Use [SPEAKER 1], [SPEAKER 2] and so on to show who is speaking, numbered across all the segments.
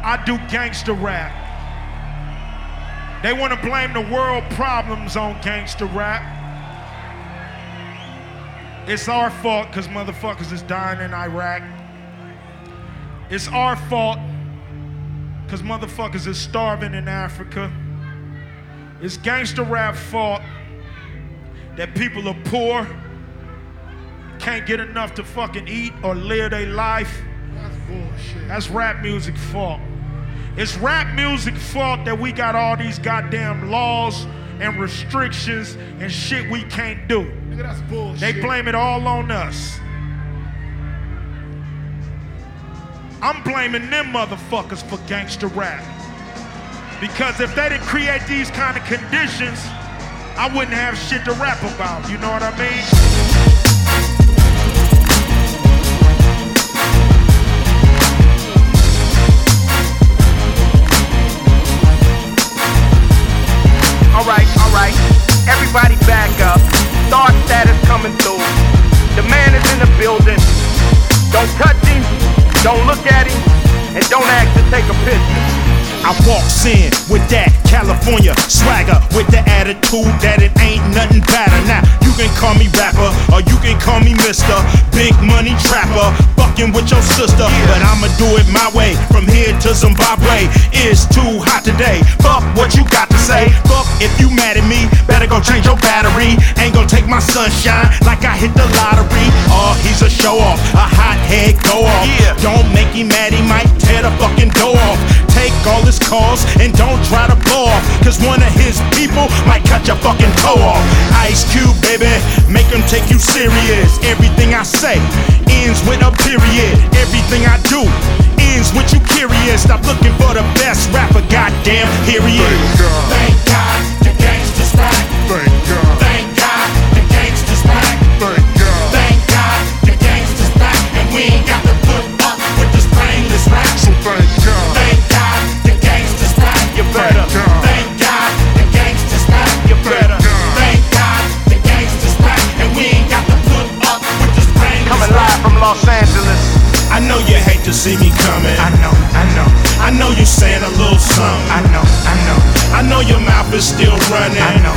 [SPEAKER 1] I do gangster rap. They want to blame the world problems on gangster rap. It's our fault because motherfuckers is dying in Iraq. It's our fault because motherfuckers is starving in Africa. It's gangster rap fault that people are poor, can't get enough to fucking eat or live their life.
[SPEAKER 2] That's bullshit.
[SPEAKER 1] That's rap music fault. It's rap music fault that we got all these goddamn laws and restrictions and shit we can't do.
[SPEAKER 2] Nigga, that's bullshit.
[SPEAKER 1] They blame it all on us. I'm blaming them motherfuckers for gangster rap. Because if they didn't create these kind of conditions, I wouldn't have shit to rap about, you know what I mean?
[SPEAKER 3] Alright, everybody back up. Star status coming through. The man is in the building. Don't touch him, don't look at him, and don't ask to take a picture.
[SPEAKER 4] I walks in with that California swagger, with the attitude that it ain't nothing better. Now, you can call me rapper, or you can call me Mr. Big Money Trapper, fucking with your sister. But I'ma do it my way, from here to Zimbabwe. It's too hot today, fuck what you got to say. Fuck if you mad at me, better go change your battery. Ain't gon' take my sunshine like I hit the lottery. Oh, he's a show off, a hothead go off. Don't make him mad, he might tear the fucking door off. Take all his calls and don't try to blow off, cause one of his people might cut your fucking toe off. Ice Cube, baby, make him take you serious. Everything I say ends with a period. Everything I do ends with you curious. Stop looking for the best rapper, goddamn, here he is.
[SPEAKER 1] Thank God the gangsters back.
[SPEAKER 2] Thank God.
[SPEAKER 1] Thank God the gangsters back.
[SPEAKER 2] Thank God.
[SPEAKER 1] Thank God the gangsters back. And we ain't got to put up with this brainless rap.
[SPEAKER 2] So thank God.
[SPEAKER 1] Thank God the gangsters back.
[SPEAKER 3] You better.
[SPEAKER 1] Thank God the gangsters back.
[SPEAKER 3] You better.
[SPEAKER 1] Thank God the gangsters back. And we ain't got to put up with this brainless
[SPEAKER 3] Coming
[SPEAKER 1] rap.
[SPEAKER 3] live from Los Angeles.
[SPEAKER 4] I know you hate to see me coming.
[SPEAKER 3] I know.
[SPEAKER 4] I know you saying a little something.
[SPEAKER 3] I know
[SPEAKER 4] your mouth is still running.
[SPEAKER 3] I know.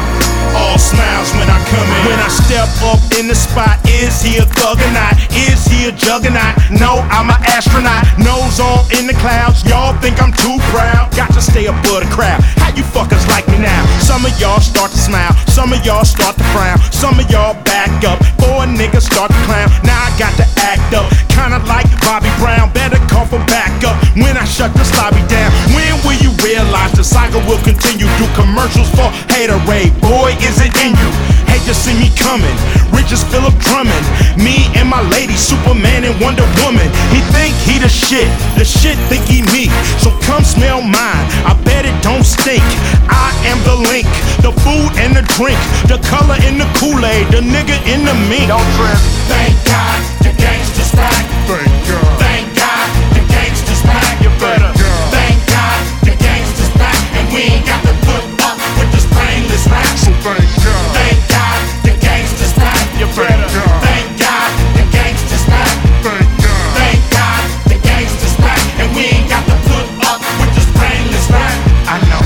[SPEAKER 4] All smiles when I come in. When I step up in the spot, is he a thug or not? Is he a juggernaut? No, I'm an astronaut. Nose all in the clouds. Y'all think I'm too proud? Got to stay above the crowd. How you fuckers like me now? Some of y'all start to smile. Some of y'all start to frown. Some of y'all back up. 4 niggas start to clown. Now I got to act up. Kinda like Bobby Brown. Better call for backup when I shut this lobby down. When will you realize the cycle will continue? Do commercials for haterade. Boy, is it in you? Hate to see me coming. Rich as Philip Drummond. Me and my lady, Superman and Wonder Woman. He think he the shit think he me. So come smell mine, I bet it don't stink. I am the link, the food and the drink, the color in the Kool-Aid, the nigga in the mink.
[SPEAKER 3] Don't trip.
[SPEAKER 1] Thank God the gangsters back.
[SPEAKER 2] Thank God.
[SPEAKER 1] Thank God the gangsters back.
[SPEAKER 3] You better.
[SPEAKER 1] Thank God the gangsters back. And we ain't got to put up with this brainless rap.
[SPEAKER 2] So thank God.
[SPEAKER 1] Thank God the gangsters back.
[SPEAKER 3] You better.
[SPEAKER 1] Thank God the gangsters back.
[SPEAKER 2] Thank God.
[SPEAKER 1] Thank God the gangsters back. And we ain't got to put up with this brainless rap.
[SPEAKER 3] I know.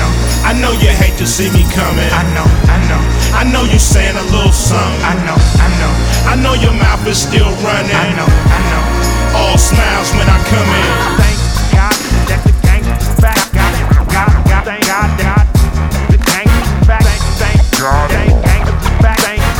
[SPEAKER 4] I know you hate to see me coming.
[SPEAKER 3] I know.
[SPEAKER 4] I know you saying a little something.
[SPEAKER 3] I know.
[SPEAKER 4] I know your mouth is still running.
[SPEAKER 3] I know.
[SPEAKER 4] All smiles when I come in.
[SPEAKER 3] Thank God that the gangsters back. God, thank God that the gangsters back. Thank
[SPEAKER 2] God.
[SPEAKER 3] the gangsters back.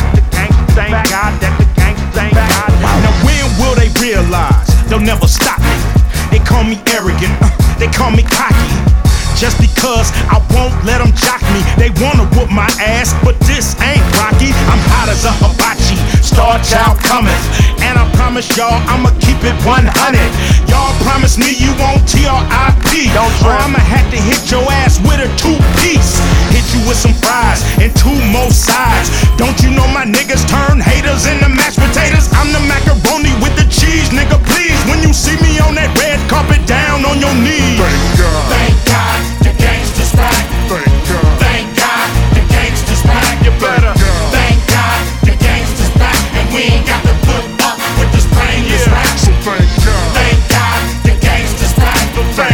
[SPEAKER 3] Thank God that the gangsters back.
[SPEAKER 4] Now when will they realize they'll never stop me? They call me arrogant, they call me cocky. Just because I won't let them jock me. They wanna whoop my ass, but this ain't Rocky. I'm hot as a hibachi, Star Child coming. And I promise y'all I'ma keep it 100. Y'all promise me you won't TRIP.
[SPEAKER 3] Don't
[SPEAKER 4] or
[SPEAKER 3] trip.
[SPEAKER 4] I'ma have to hit your ass with a 2-piece. Hit you with some fries and 2 more sides. Don't you know my niggas turn haters into mashed potatoes? I'm the macaroni with the cheese, nigga, please. When you see me on that red carpet, down on your knees.
[SPEAKER 2] Thank God.
[SPEAKER 1] Thank God the gangsters back.
[SPEAKER 2] Thank God.
[SPEAKER 1] Thank God the gangsters back.
[SPEAKER 3] You better.
[SPEAKER 1] Thank God the gangsters back. And we ain't got to put up with this brainless rap.
[SPEAKER 2] So thank God.
[SPEAKER 1] Thank God the gangsters back.
[SPEAKER 3] Thank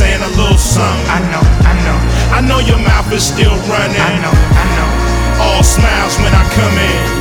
[SPEAKER 4] saying a little something.
[SPEAKER 3] I know.
[SPEAKER 4] I know your mouth is still running.
[SPEAKER 3] I know.
[SPEAKER 4] All smiles when I come in.